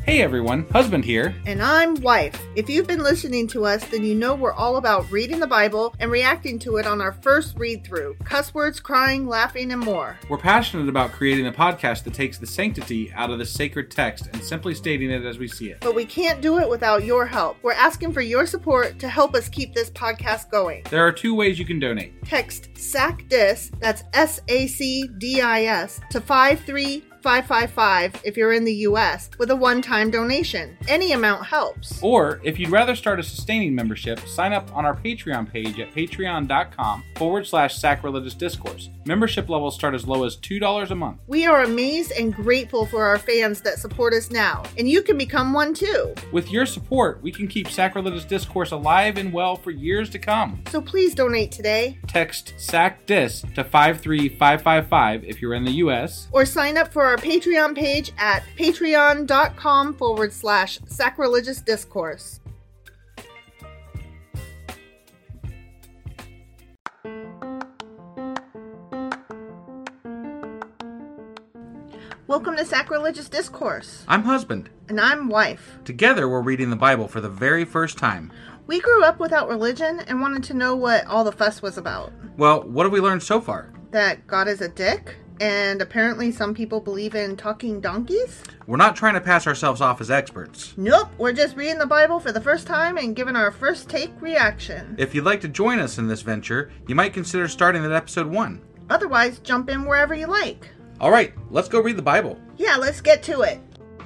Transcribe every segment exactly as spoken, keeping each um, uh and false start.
Hey everyone, Husband here. And I'm Wife. If you've been listening to us, then you know we're all about reading the Bible and reacting to it on our first read-through. Cuss words, crying, laughing, and more. We're passionate about creating a podcast that takes the sanctity out of the sacred text and simply stating it as we see it. But we can't do it without your help. We're asking for your support to help us keep this podcast going. There are two ways you can donate. Text SACDIS, that's S A C D I S, to five three five five five if you're in the U S with a one-time donation. Any amount helps. Or, if you'd rather start a sustaining membership, sign up on our Patreon page at patreon.com forward slash sacrilegious discourse. Membership levels start as low as two dollars a month. We are amazed and grateful for our fans that support us now, and you can become one too. With your support, we can keep Sacrilegious Discourse alive and well for years to come. So please donate today. Text SACDIS to five three five five five if you're in the U S. Or sign up for our Patreon page at patreon.com forward slash sacrilegious discourse. Welcome to Sacrilegious Discourse. I'm Husband. And I'm Wife. Together, we're reading the Bible for the very first time. We grew up without religion and wanted to know what all the fuss was about. Well, what have we learned so far? That God is a dick, and apparently some people believe in talking donkeys. We're not trying to pass ourselves off as experts. Nope, we're just reading the Bible for the first time and giving our first take reaction. If you'd like to join us in this venture, you might consider starting at episode one. Otherwise, jump in wherever you like. All right, let's go read the Bible. Yeah, let's get to it.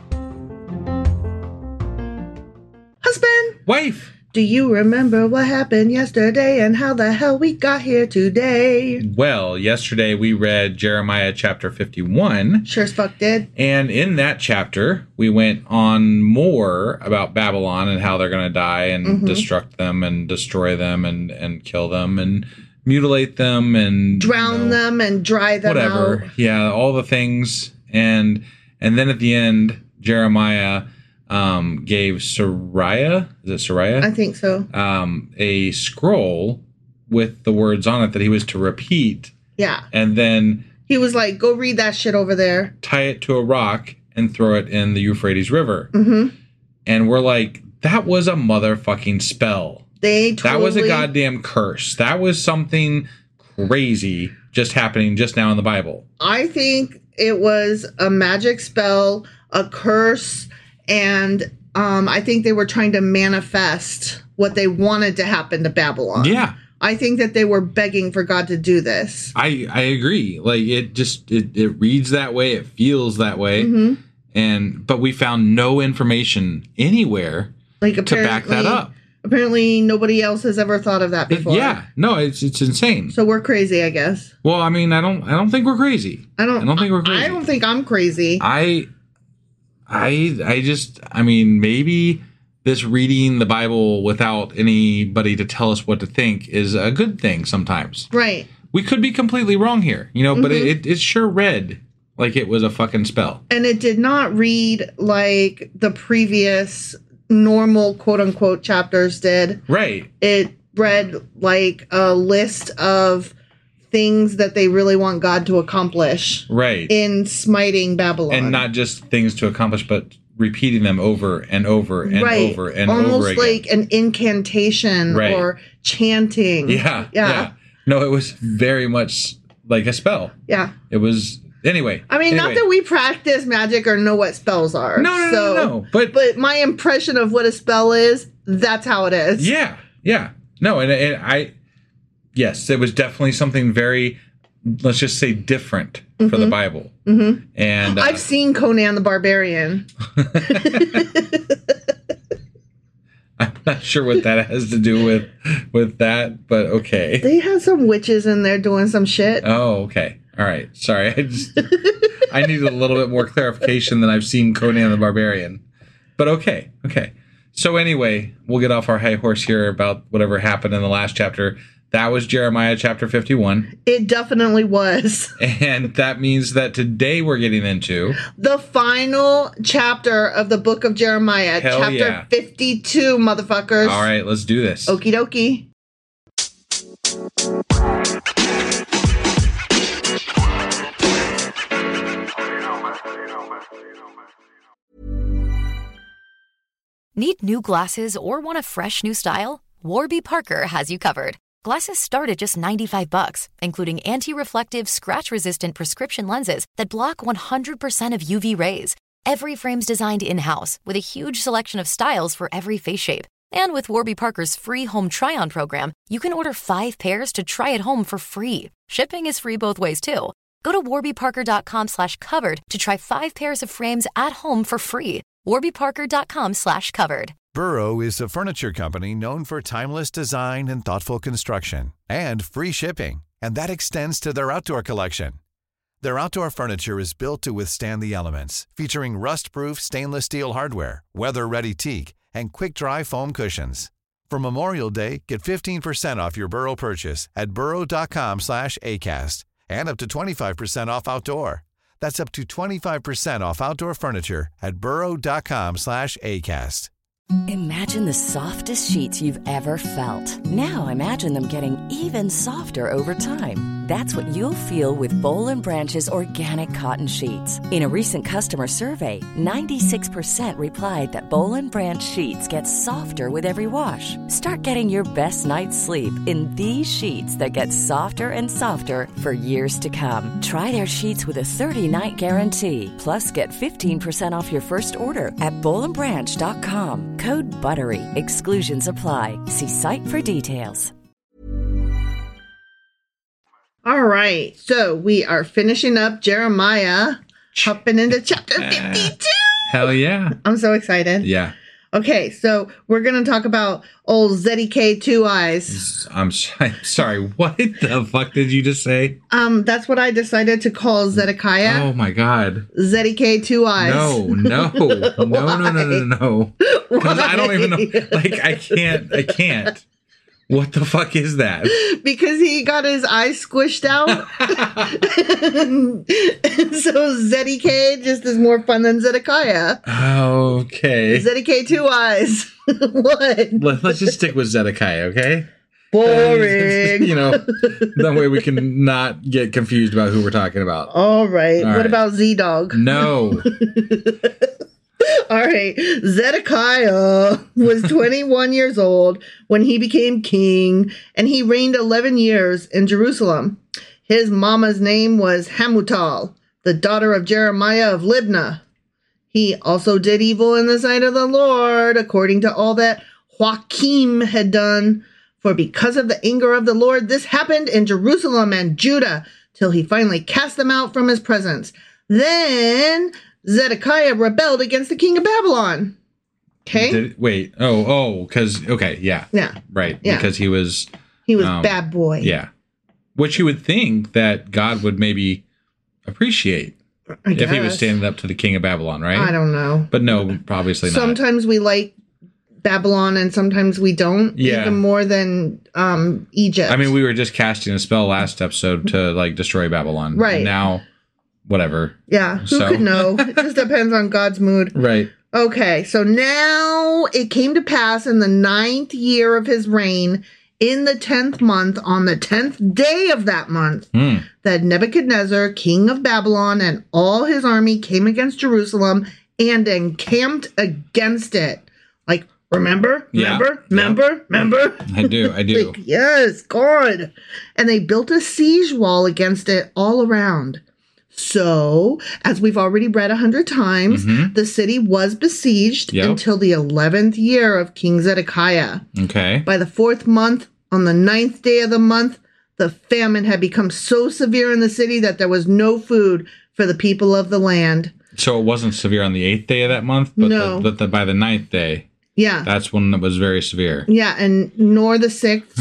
Husband! Wife! Do you remember what happened yesterday and how the hell we got here today? Well, yesterday we read Jeremiah chapter fifty-one. Sure as fuck did. And in that chapter, we went on more about Babylon and how they're going to die and mm-hmm. destruct them and destroy them and, and kill them and mutilate them and drown you know, them and dry them whatever. out. Yeah, all the things. And and then at the end, Jeremiah um, gave Sariah, is it Sariah? I think so. Um, a scroll with the words on it that he was to repeat. Yeah. And then he was like, go read that shit over there. Tie it to a rock and throw it in the Euphrates River. Mm-hmm. And we're like, that was a motherfucking spell. They totally... That was a goddamn curse. That was something crazy just happening just now in the Bible. I think it was a magic spell, a curse, and um, I think they were trying to manifest what they wanted to happen to Babylon. Yeah. I think that they were begging for God to do this. I, I agree. Like, it just, it, it reads that way. It feels that way. Mm-hmm. And, but we found no information anywhere like to back that up. Apparently, nobody else has ever thought of that before. Yeah, no, it's it's insane. So we're crazy, I guess. Well, I mean, I don't, I don't think we're crazy. I don't, I don't think we're crazy. I don't think I'm crazy. I, I, I just, I mean, maybe this reading the Bible without anybody to tell us what to think is a good thing sometimes. Right. We could be completely wrong here, you know, mm-hmm. but it, it, it sure read like it was a fucking spell. And it did not read like the previous normal quote unquote chapters did. Right. It read like a list of things that they really want God to accomplish. Right. In smiting Babylon. And not just things to accomplish, but repeating them over and over and right. over and Almost over again. Almost like an incantation right. or chanting. Yeah, yeah. Yeah. No, it was very much like a spell. Yeah. It was... Anyway. I mean, anyway. not that we practice magic or know what spells are. No, no, so, no, no. But, but my impression of what a spell is, that's how it is. Yeah, yeah. No, and, and I... Yes, it was definitely something very, let's just say, different mm-hmm. for the Bible. Mm-hmm. And uh, I've seen Conan the Barbarian. I'm not sure what that has to do with with that, but okay. They had some witches in there doing some shit. Oh, okay. All right. Sorry. I just I needed a little bit more clarification than I've seen Conan the Barbarian. But okay. Okay. So anyway, we'll get off our high horse here about whatever happened in the last chapter. That was Jeremiah chapter fifty-one. It definitely was. And that means that today we're getting into the final chapter of the book of Jeremiah. Hell chapter yeah. fifty-two, motherfuckers. All right, let's do this. Okie dokie. Need new glasses or want a fresh new style? Warby Parker has you covered. Glasses start at just ninety-five bucks, including anti-reflective, scratch-resistant prescription lenses that block one hundred percent of U V rays. Every frame's designed in-house with a huge selection of styles for every face shape. And with Warby Parker's free home try-on program, you can order five pairs to try at home for free. Shipping is free both ways, too. Go to warbyparker.com slash covered to try five pairs of frames at home for free. warbyparker.com slash covered. Burrow is a furniture company known for timeless design and thoughtful construction, and free shipping, and that extends to their outdoor collection. Their outdoor furniture is built to withstand the elements, featuring rust-proof stainless steel hardware, weather-ready teak, and quick-dry foam cushions. For Memorial Day, get fifteen percent off your Burrow purchase at burrow.com slash ACAST and up to twenty-five percent off outdoor. That's up to twenty-five percent off outdoor furniture at burrow.com slash ACAST. Imagine the softest sheets you've ever felt. Now imagine them getting even softer over time. That's what you'll feel with Boll and Branch's organic cotton sheets. In a recent customer survey, ninety-six percent replied that Boll and Branch sheets get softer with every wash. Start getting your best night's sleep in these sheets that get softer and softer for years to come. Try their sheets with a thirty-night guarantee. Plus, get fifteen percent off your first order at boll and branch dot com. Code BUTTERY. Exclusions apply. See site for details. All right. So we are finishing up Jeremiah, hopping into chapter fifty-two. Hell yeah. I'm so excited. Yeah. Okay. So we're going to talk about old Zedekiah Two Eyes. I'm, I'm sorry. What the fuck did you just say? Um, That's what I decided to call Zedekiah. Oh my God. Zedekiah Two Eyes. No, no, no, no, no, no, no, no. Because I don't even know. Like, I can't. I can't. What the fuck is that? Because he got his eyes squished out. And so Zedekiah just is more fun than Zedekiah. Okay. Zedekiah Two Eyes. What? Let, let's just stick with Zedekiah, okay? Boring. You know, that way we can not get confused about who we're talking about. All right. All what right. about Z-Dog? No. All right. Zedekiah was twenty-one years old when he became king, and he reigned eleven years in Jerusalem. His mama's name was Hamutal, the daughter of Jeremiah of Libnah. He also did evil in the sight of the Lord, according to all that Joachim had done. For because of the anger of the Lord, this happened in Jerusalem and Judah, till he finally cast them out from his presence. Then Zedekiah rebelled against the king of Babylon. Okay? Did, wait. Oh, oh, because, okay, yeah. Yeah. Right. Yeah. Because he was. He was um, bad boy. Yeah. Which you would think that God would maybe appreciate I if he was guess. standing up to the king of Babylon, right? I don't know. But no, obviously not. Sometimes we like Babylon and sometimes we don't. Yeah. Even more than um, Egypt. I mean, we were just casting a spell last episode to, like, destroy Babylon. Right. And now, whatever. Yeah. Who So- could know? It just depends on God's mood. Right. Okay, so now it came to pass in the ninth year of his reign, in the tenth month, on the tenth day of that month, Hmm. that Nebuchadnezzar, king of Babylon, and all his army came against Jerusalem and encamped against it. Like, remember? Yeah. Remember? Yeah. Remember? Remember? I do. I do. Like, yes, God. And they built a siege wall against it all around. So, as we've already read a hundred times, Mhm. the city was besieged Yep. until the eleventh year of King Zedekiah. Okay. By the fourth month, on the ninth day of the month, the famine had become so severe in the city that there was no food for the people of the land. So it wasn't severe on the eighth day of that month, but, No. the, but the, by the ninth day, Yeah. that's when it was very severe. Yeah, and nor the sixth.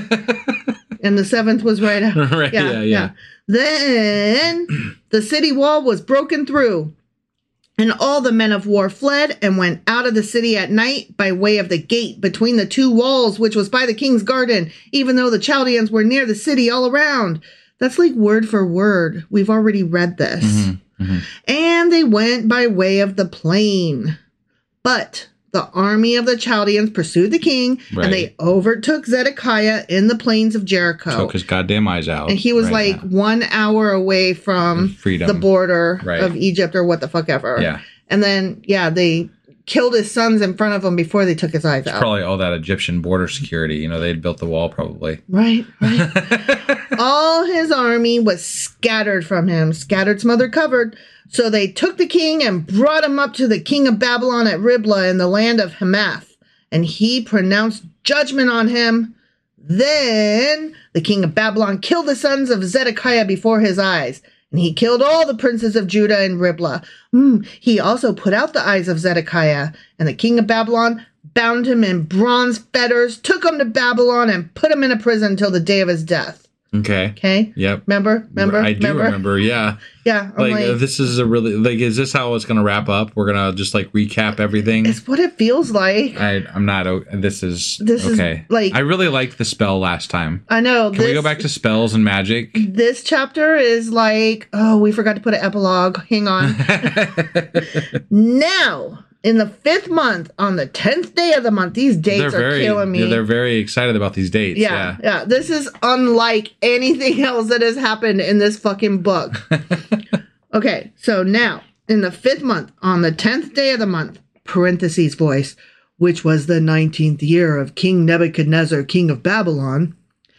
And the seventh was right after. Right, yeah, yeah. Then the city wall was broken through, and all the men of war fled and went out of the city at night by way of the gate between the two walls, which was by the king's garden, even though the Chaldeans were near the city all around. That's like word for word. We've already read this. Mm-hmm, mm-hmm. And they went by way of the plain. But the army of the Chaldeans pursued the king, Right. and they overtook Zedekiah in the plains of Jericho. Took his goddamn eyes out. And he was right like now. one hour away from Freedom. the border Right. of Egypt or what the fuck ever. Yeah. And then, yeah, they killed his sons in front of him before they took his eyes out. Probably all that Egyptian border security. You know, they'd built the wall probably. Right, right. All his army was scattered from him, scattered, smothered, covered. So they took the king and brought him up to the king of Babylon at Riblah in the land of Hamath. And he pronounced judgment on him. Then the king of Babylon killed the sons of Zedekiah before his eyes. And he killed all the princes of Judah in Riblah. Mm, he also put out the eyes of Zedekiah. And the king of Babylon bound him in bronze fetters, took him to Babylon, and put him in a prison until the day of his death. Okay. Okay. Yep. Remember? Remember? I do remember. remember. Yeah. Yeah. I'm Like, like, uh, this is a really like. Is this how it's gonna wrap up? We're gonna just like recap everything. it's what it feels like. I I'm not. o- This is This is, okay. like- I really liked the spell last time. I know. Can this, we go back to spells and magic? this chapter is like, oh, we forgot to put an epilogue. Hang on. Now, in the fifth month, on the tenth day of the month, these dates they're are very. killing me. yeah, They're very excited about these dates. yeah, Yeah. yeah. This is unlike anything else that has happened in this fucking book. Okay, so now, in the fifth month, on the tenth day of the month, parentheses voice, which was the nineteenth year of King Nebuchadnezzar, king of Babylon,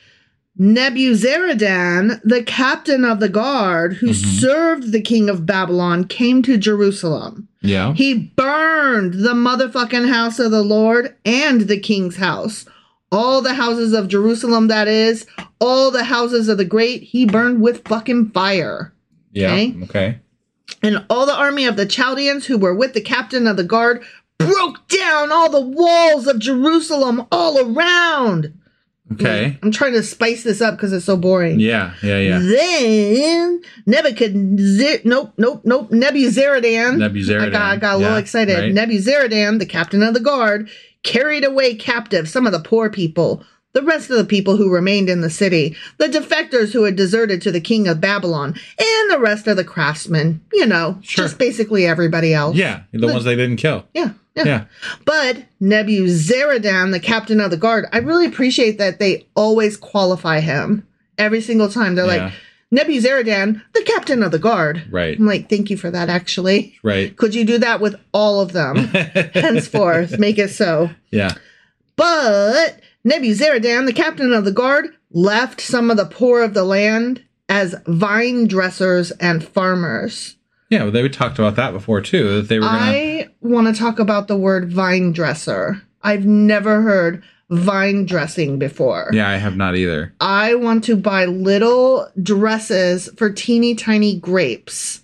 Nebuzaradan, the captain of the guard who Mm-hmm. served the king of Babylon, came to Jerusalem. Yeah. He burned the motherfucking house of the Lord and the king's house. All the houses of Jerusalem, that is, all the houses of the great, he burned with fucking fire. Yeah. Okay. Okay. And all the army of the Chaldeans who were with the captain of the guard broke down all the walls of Jerusalem all around. Okay. I'm trying to spice this up because it's so boring. Yeah. Yeah. Yeah. Then Nebuchadnezzar, nope, nope, nope, Nebuzaradan. Nebuzaradan. I got, I got a little Yeah, excited. right. Nebuzaradan, the captain of the guard, carried away captive some of the poor people, the rest of the people who remained in the city, the defectors who had deserted to the king of Babylon, and the rest of the craftsmen. You know, Sure. just basically everybody else. Yeah. The ones they didn't kill. Yeah. Yeah. Yeah. But Nebuzaradan, the captain of the guard, I really appreciate that they always qualify him every single time. They're Yeah. like, Nebuzaradan, the captain of the guard. Right. I'm like, thank you for that, actually. Right. Could you do that with all of them? Henceforth, make it so. Yeah. But Nebuzaradan, the captain of the guard, left some of the poor of the land as vine dressers and farmers. Yeah. Well, they talked about that before too. That they were gonna. I want to talk about the word vine dresser. I've never heard vine dressing before. Yeah, I have not either. I want to buy little dresses for teeny tiny grapes.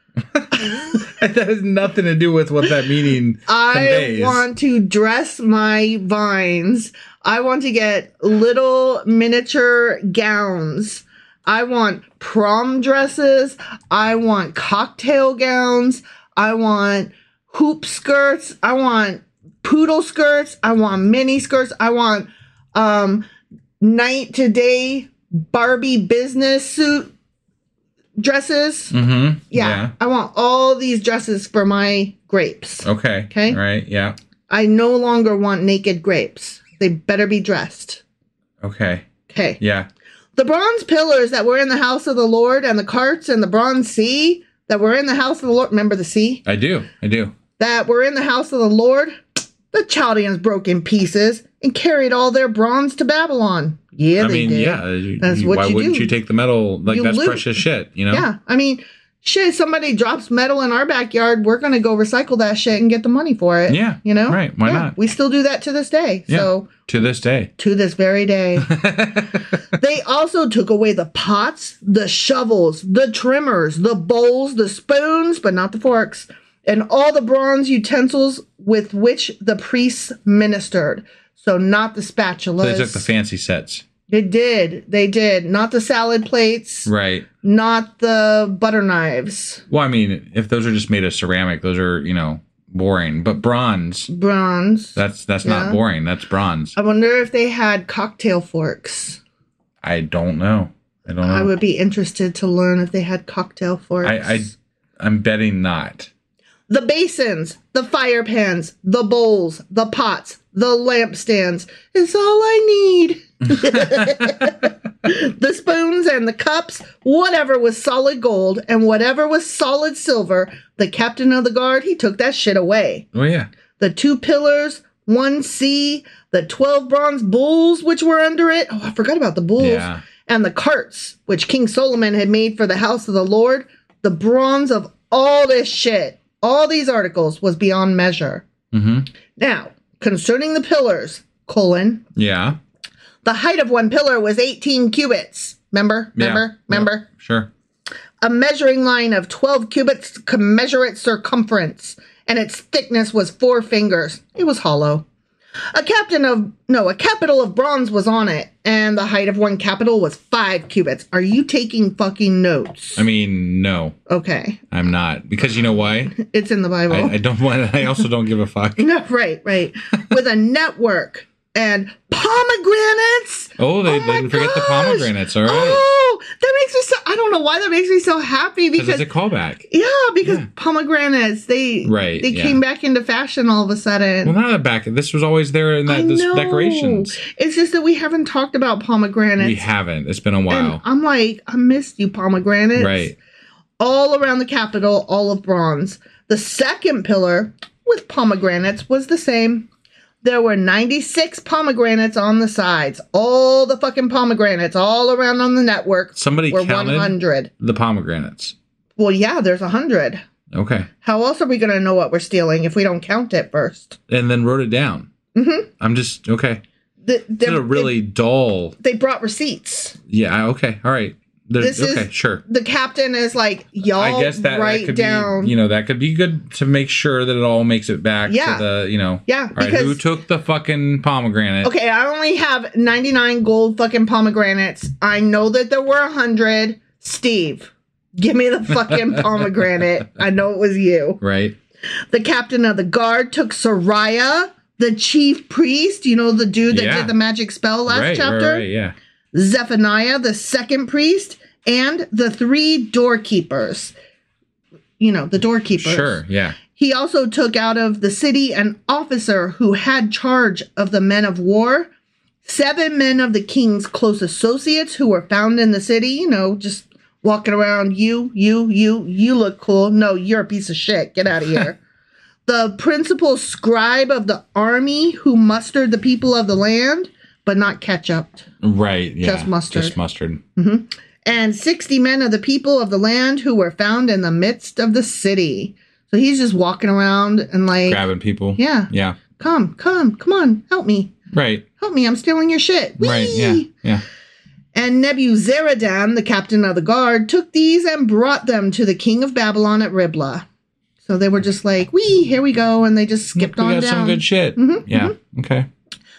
That has nothing to do with what that meaning I conveys. want to dress my vines. I want to get little miniature gowns. I want prom dresses. I want cocktail gowns. I want hoop skirts. I want poodle skirts. I want mini skirts. I want um, night to day Barbie business suit dresses. Mm-hmm. Yeah, I want all these dresses for my grapes. Okay. Okay. Right. Yeah. I no longer want naked grapes. They better be dressed. Okay. Okay. Yeah. The bronze pillars that were in the house of the Lord and the carts and the bronze sea that were in the house of the Lord. Remember the sea? I do. I do. That were in the house of the Lord. The Chaldeans broke in pieces and carried all their bronze to Babylon. Yeah, I they mean, did. yeah. you- That's you- what why you wouldn't do. you take the metal? Like You that's loot. precious shit. You know. Yeah, I mean, shit, somebody drops metal in our backyard, we're going to go recycle that shit and get the money for it. Yeah, You know? right, why Yeah, not? We still do that to this day. Yeah. So, To this day. to this very day. They also took away the pots, the shovels, the trimmers, the bowls, the spoons, but not the forks, and all the bronze utensils with which the priests ministered. So not the spatulas. So they took the fancy sets. They did. They did. Not the salad plates. Right. Not the butter knives. Well, I mean, if those are just made of ceramic, those are, you know, boring. But bronze, Bronze. that's that's Yeah. not boring. That's bronze. I wonder if they had cocktail forks. I don't know. I don't know. I would be interested to learn if they had cocktail forks. I, I I'm betting not. The basins, the fire pans, the bowls, the pots, the lampstands is all I need. The spoons and the cups, whatever was solid gold and whatever was solid silver, the captain of the guard, he took that shit away. Oh yeah. the two pillars, one sea, the twelve bronze bulls which were under it. Oh, I forgot about the bulls. Yeah. And the carts which King Solomon had made for the house of the Lord. The bronze of all this shit, all these articles, was beyond measure. Mm-hmm. Now, concerning the pillars, colon, Yeah. the height of one pillar was eighteen cubits. Remember? Remember? Yeah. Remember? Yep. Sure. A measuring line of twelve cubits could measure its circumference, and its thickness was four fingers. It was hollow. A captain of, no, a capital of bronze was on it, and the height of one capital was five cubits. Are you taking fucking notes? I mean, no, Okay. I'm not. Because you know why? It's in the Bible. I, I don't want. I also don't give a fuck. No, right, right. With a network and pomegranates. Oh, they, Oh they my didn't forget the gosh. pomegranates. All right. Oh, that makes me so, I don't know why that makes me so happy Because because, it's a callback. yeah, because Yeah. pomegranates, they, Right, they yeah. came back into fashion all of a sudden. Well, not that back. This was always there in I that this know. decorations. It's just that we haven't talked about pomegranates. We haven't. It's been a And while. I'm like, I missed you, pomegranates. Right. All around the Capitol, all of bronze. The second pillar with pomegranates was the same. There were ninety-six pomegranates on the sides. All the fucking pomegranates all around on the network Somebody were counted one hundred. the pomegranates. Well, yeah, there's one hundred. Okay. How else are we going to know what we're stealing if we don't count it first? And then wrote it down. Mm-hmm. I'm just, okay. The, It's a really dull. They brought receipts. Yeah, okay. All right. There's, This okay, is sure. The captain is like, y'all I guess that, write that could down. be, you know, that could be good to make sure that it all makes it back Yeah. to the, you know. Yeah, All right, because- who took the fucking pomegranate? Okay, I only have ninety-nine gold fucking pomegranates. I know that there were one hundred. Steve, give me the fucking pomegranate. I know it was you. Right. The captain of the guard took Sariah, the chief priest. You know, the dude that Yeah. did the magic spell last right, chapter? right, right, yeah. Zephaniah, the second priest, and the three doorkeepers. You know, the doorkeepers. Sure, yeah. He also took out of the city an officer who had charge of the men of war, seven men of the king's close associates who were found in the city, you know, just walking around, you, you, you, you look cool. No, you're a piece of shit. Get out of here. The principal scribe of the army who mustered the people of the land, but not ketchup. Right, yeah. Just mustard. Just mustard. And sixty men of the people of the land who were found in the midst of the city. So he's just walking around and like, Grabbing people. yeah, Yeah. come, come, come on, help me. Right. Help me, I'm stealing your shit. Right, Whee! yeah. Yeah. And Nebuzaradan, the captain of the guard, took these and brought them to the king of Babylon at Riblah. So they were just like, wee, here we go. And they just skipped we on got down. some good shit. Mhm, yeah. Okay.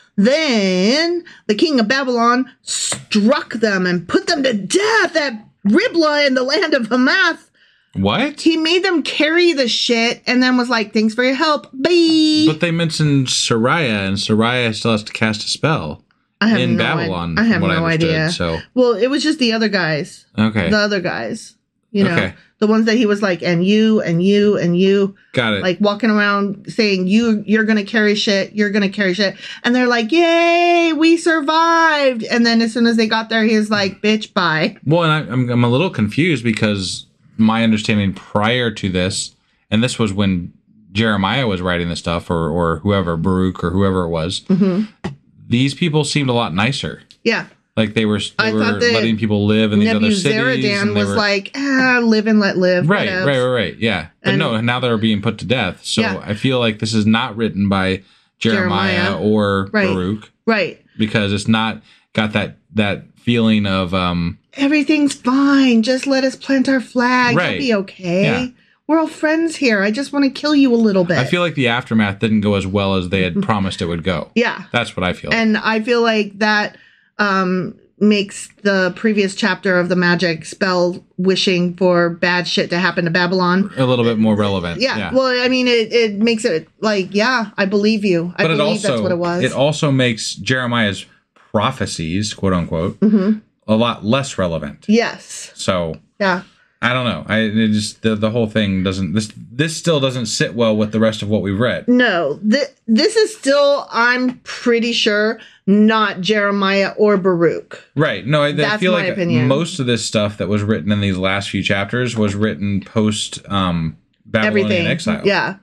Then the king of Babylon struck them and put them to death at Riblah in the land of Hamath. What? He made them carry the shit and then was like, thanks for your help. Bye. But they mentioned Sariah, and Sariah still has to cast a spell I have in no Babylon. I, I have from what no I understood, idea. So Well, it was just the other guys. okay, The other guys. You know, Okay. the ones that he was like, and you, and you, and you, got it. like walking around saying, you, you're going to carry shit. You're going to carry shit. And they're like, yay, we survived. And then as soon as they got there, he's like, bitch, bye. Well, and I, I'm I'm a little confused because my understanding prior to this, and this was when Jeremiah was writing this stuff, or or whoever, Baruch or whoever it was. Mm-hmm. These people seemed a lot nicer. Yeah. Like they were, they I were thought that letting people live in these other cities. Nebuzaradan and they was were, like, ah, live and let live. right, whatevs. right, right, right. Yeah, but And- no, now they're being put to death. So Yeah. I feel like this is not written by Jeremiah, Jeremiah. or Right. Baruch, Right. because it's not got that that feeling of um Everything's fine. Just let us plant our flag. Right. You'll be okay. Yeah. We're all friends here. I just want to kill you a little bit. I feel like the aftermath didn't go as well as they had promised it would go. yeah. That's what I feel. And I feel like that um, makes the previous chapter of the magic spell wishing for bad shit to happen to Babylon. a little bit more relevant. Yeah. Well, I mean, it, it makes it like, yeah, I believe you. I but it believe also that's what it was. it also makes Jeremiah's prophecies, quote unquote, Mm-hmm. a lot less relevant. yes. So Yeah. I don't know. I it just the, the whole thing doesn't this this still doesn't sit well with the rest of what we've read. No, th- this is still, I'm pretty sure, not Jeremiah or Baruch. Right. No, I, I That's feel my like opinion. most of this stuff that was written in these last few chapters was written post um, Babylonian Everything. exile. Yeah. Yeah.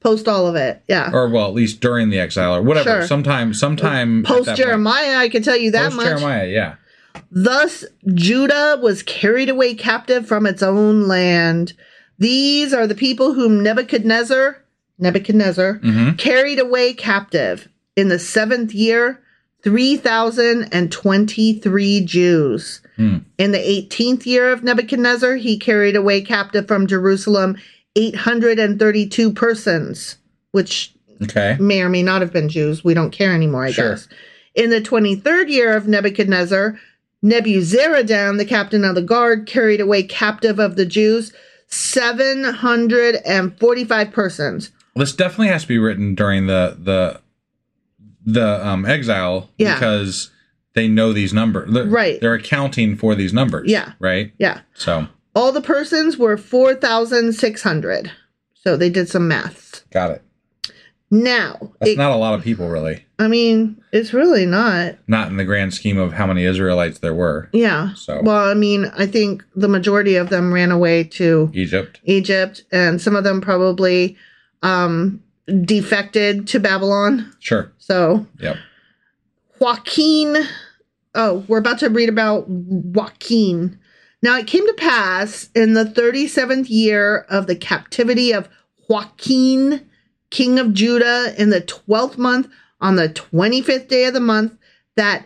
Post all of it. Yeah. Or, well, at least during the exile or whatever. Sure. Sometime, sometime. Post Jeremiah, I can tell you that Post much. Jeremiah, yeah. Thus, Judah was carried away captive from its own land. These are the people whom Nebuchadnezzar, Nebuchadnezzar, Mm-hmm. carried away captive. In the seventh year, three thousand twenty-three Jews. Hmm. In the eighteenth year of Nebuchadnezzar, he carried away captive from Jerusalem eight hundred thirty-two persons, which Okay. may or may not have been Jews. We don't care anymore, I Sure. guess. In the twenty-third year of Nebuchadnezzar, Nebuzaradan, the captain of the guard, carried away captive of the Jews seven hundred forty-five persons. This definitely has to be written during the the the um, exile Yeah. because they know these numbers. They're, Right. They're accounting for these numbers. Yeah. Right? Yeah. So, All the persons were four thousand six hundred. So they did some maths. got it. Now, That's it- not a lot of people, really. I mean, it's really not. Not in the grand scheme of how many Israelites there were. Yeah. So- Well, I mean, I think the majority of them ran away to Egypt. Egypt, and some of them probably um, defected to Babylon. Sure. So Yep. Joaquin, oh, we're about to read about Joaquin. Now it came to pass in the thirty-seventh year of the captivity of Joaquin, king of Judah, in the twelfth month, on the twenty-fifth day of the month, that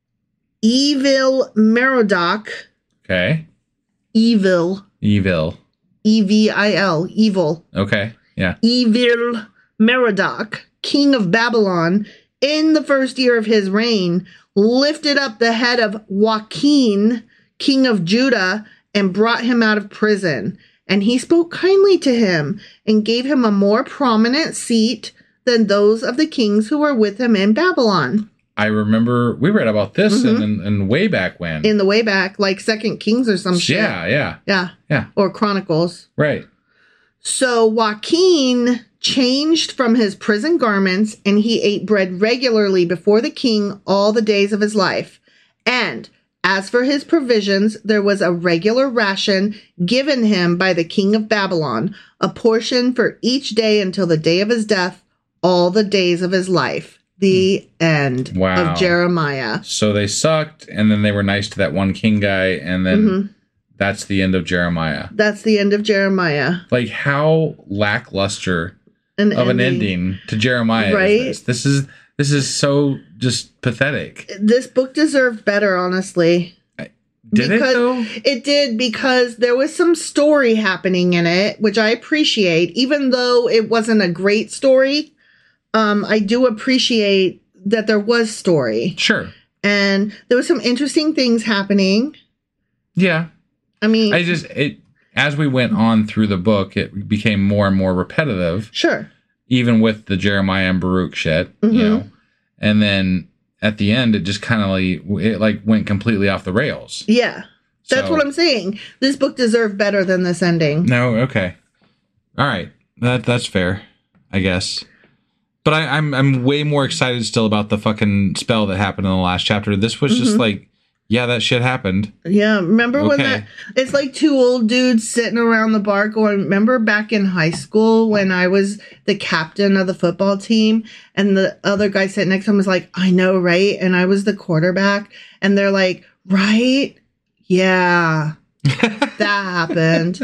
Evil Merodach, Okay. evil, Evil. E V I L, evil, Okay. Yeah. Evil Merodach, king of Babylon, in the first year of his reign, lifted up the head of Joaquin, king of Judah, and brought him out of prison. And he spoke kindly to him and gave him a more prominent seat than those of the kings who were with him in Babylon. I remember we read about this Mhm. in, in, in way back when. In the way back, like Second Kings or some shit. yeah, yeah, Yeah. yeah. Or Chronicles. Right. So Joaquin changed from his prison garments, and he ate bread regularly before the king all the days of his life. And as for his provisions, there was a regular ration given him by the king of Babylon, a portion for each day until the day of his death, all the days of his life. The end Wow. of Jeremiah. So they sucked, and then they were nice to that one king guy, and then Mhm. that's the end of Jeremiah. That's the end of Jeremiah. Like, how lackluster An of an ending to Jeremiah Right? is this? This is this is so just pathetic. This book deserved better, honestly. Did it though? It did, because there was some story happening in it, which I appreciate. Even though it wasn't a great story, um, I do appreciate that there was story. Sure. And there was some interesting things happening. Yeah. I mean, I just it as we went on through the book, it became more and more repetitive, sure. even with the Jeremiah and Baruch shit, Mhm. you know. And then at the end, it just kind of like it like went completely off the rails. Yeah. That's So- what I'm saying. This book deserved better than this ending. No, okay, all right, that that's fair, I guess. But I, I'm I'm way more excited still about the fucking spell that happened in the last chapter. This was just Mhm. like, yeah, that shit happened. Yeah, remember when Okay. that? It's like two old dudes sitting around the bar going, remember back in high school when I was the captain of the football team and the other guy sitting next to him was like, I know, right? And I was the quarterback. And they're like, right? Yeah, that happened.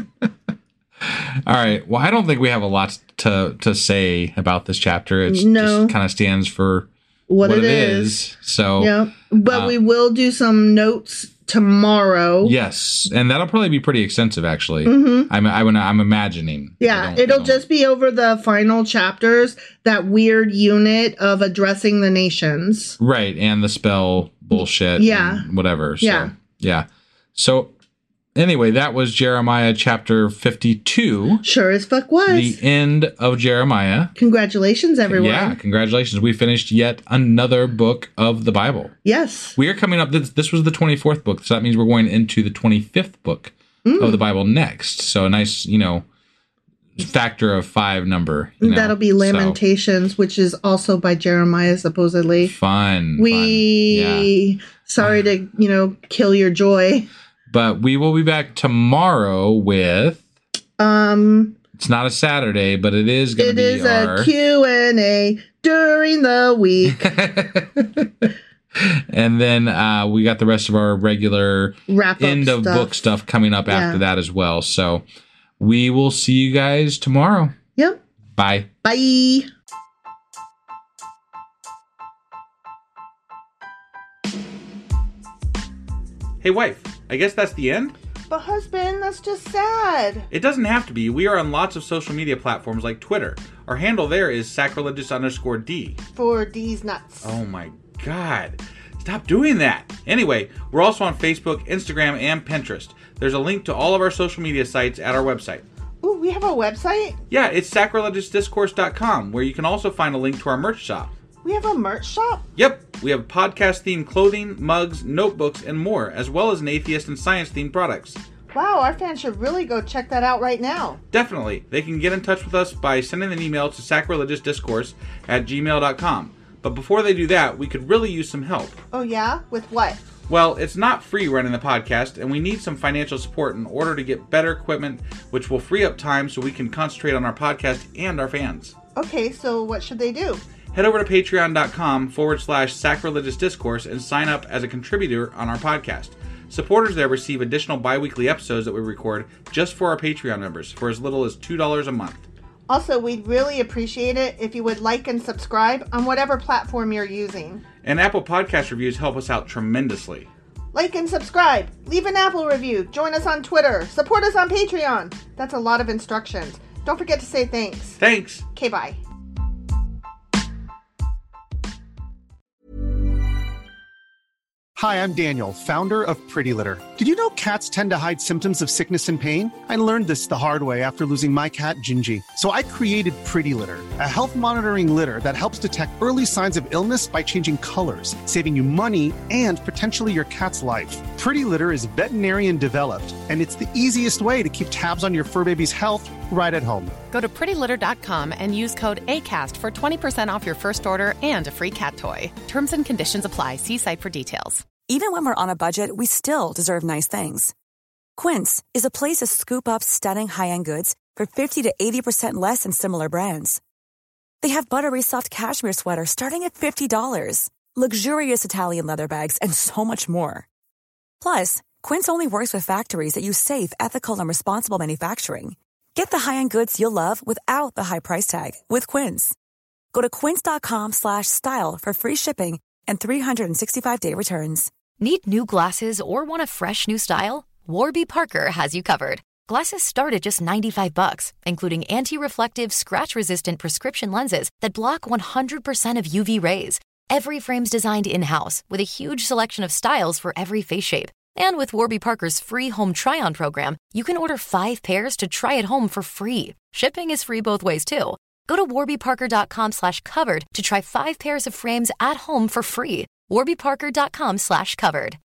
All right. Well, I don't think we have a lot to to say about this chapter. It No. just kind of stands for What, what it it is. is. So Yeah. But uh, we will do some notes tomorrow. yes, and that'll probably be pretty extensive, actually. Mhm. I'm I'm I'm imagining. I Yeah, don't- I it'll don't- just be over the final chapters, that weird unit of addressing the nations. right, and the spell bullshit. Yeah. and whatever. So, Yeah. yeah. So anyway, that was Jeremiah chapter fifty-two, Sure as fuck was. the end of Jeremiah. Congratulations, everyone. Yeah, congratulations. We finished yet another book of the Bible. Yes. We are coming up, this, this was the twenty-fourth book, so that means we're going into the twenty-fifth book Mm. of the Bible next. So a nice, you know, factor of five number. You know? That'll be So, Lamentations, which is also by Jeremiah, supposedly. fun. We, fun. Yeah. sorry to, you know, kill your joy. But we will be back tomorrow with Um, It's not a Saturday, but it is going to It be is our... a Q and A during the week. And then uh, we got the rest of our regular Wrap-up end of stuff. book stuff coming up Yeah. after that as well. So we will see you guys tomorrow. Yep. Bye. Bye. Hey, wife, I guess that's the end? But husband, that's just sad. It doesn't have to be. We are on lots of social media platforms like Twitter. Our handle there is sacrilegious underscore D. For D's nuts. Oh my god. Stop doing that. Anyway, we're also on Facebook, Instagram, and Pinterest. There's a link to all of our social media sites at our website. Ooh, we have a website? Yeah, it's sacrilegious discourse dot com, where you can also find a link to our merch shop. We have a merch shop? Yep, we have podcast-themed clothing, mugs, notebooks, and more, as well as an atheist and science-themed products. Wow, our fans should really go check that out right now. Definitely. They can get in touch with us by sending an email to sacrilegious discourse at gmail dot com. But before they do that, we could really use some help. Oh yeah? With what? Well, it's not free running the podcast, and we need some financial support in order to get better equipment, which will free up time so we can concentrate on our podcast and our fans. Okay, so what should they do? Head over to patreon.com forward slash sacrilegious discourse and sign up as a contributor on our podcast. Supporters there receive additional bi-weekly episodes that we record just for our Patreon members for as little as two dollars a month. Also, we'd really appreciate it if you would like and subscribe on whatever platform you're using. And Apple Podcast reviews help us out tremendously. Like and subscribe. Leave an Apple review. Join us on Twitter. Support us on Patreon. That's a lot of instructions. Don't forget to say thanks. Thanks! Okay, bye. Hi, I'm Daniel, founder of Pretty Litter. Did you know cats tend to hide symptoms of sickness and pain? I learned this the hard way after losing my cat, Gingy. So I created Pretty Litter, a health monitoring litter that helps detect early signs of illness by changing colors, saving you money and potentially your cat's life. Pretty Litter is veterinarian developed, and it's the easiest way to keep tabs on your fur baby's health right at home. Go to pretty litter dot com and use code ACAST for twenty percent off your first order and a free cat toy. Terms and conditions apply. See site for details. Even when we're on a budget, we still deserve nice things. Quince is a place to scoop up stunning high-end goods for fifty to eighty percent less than similar brands. They have buttery soft cashmere sweaters starting at fifty dollars, luxurious Italian leather bags, and so much more. Plus, Quince only works with factories that use safe, ethical, and responsible manufacturing. Get the high-end goods you'll love without the high price tag with Quince. Go to quince.com slash style for free shipping and three sixty-five day returns. Need new glasses or want a fresh new style? Warby Parker has you covered. Glasses start at just ninety-five bucks, including anti-reflective, scratch-resistant prescription lenses that block one hundred percent of U V rays. Every frame's designed in-house with a huge selection of styles for every face shape. And with Warby Parker's free home try-on program, you can order five pairs to try at home for free. Shipping is free both ways, too. Go to warbyparker.com slash covered to try five pairs of frames at home for free. warbyparker.com slash covered.